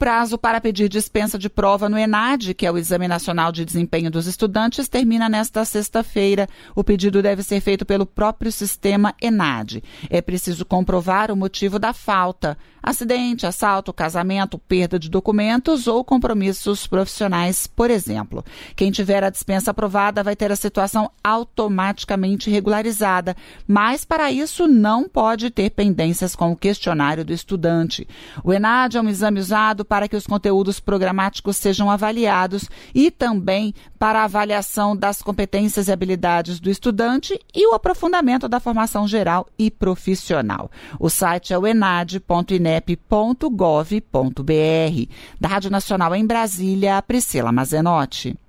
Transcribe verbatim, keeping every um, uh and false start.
prazo para pedir dispensa de prova no ENAD, que é o Exame Nacional de Desempenho dos Estudantes, termina nesta sexta-feira. O pedido deve ser feito pelo próprio sistema ENAD. É preciso comprovar o motivo da falta: acidente, assalto, casamento, perda de documentos ou compromissos profissionais, por exemplo. Quem tiver a dispensa aprovada vai ter a situação automaticamente regularizada, mas para isso não pode ter pendências com o questionário do estudante. O ENAD é um exame usado para que os conteúdos programáticos sejam avaliados e também para a avaliação das competências e habilidades do estudante e o aprofundamento da formação geral e profissional. O site é o enad ponto inep ponto gov ponto br. Da Rádio Nacional em Brasília, Priscila Mazenotti.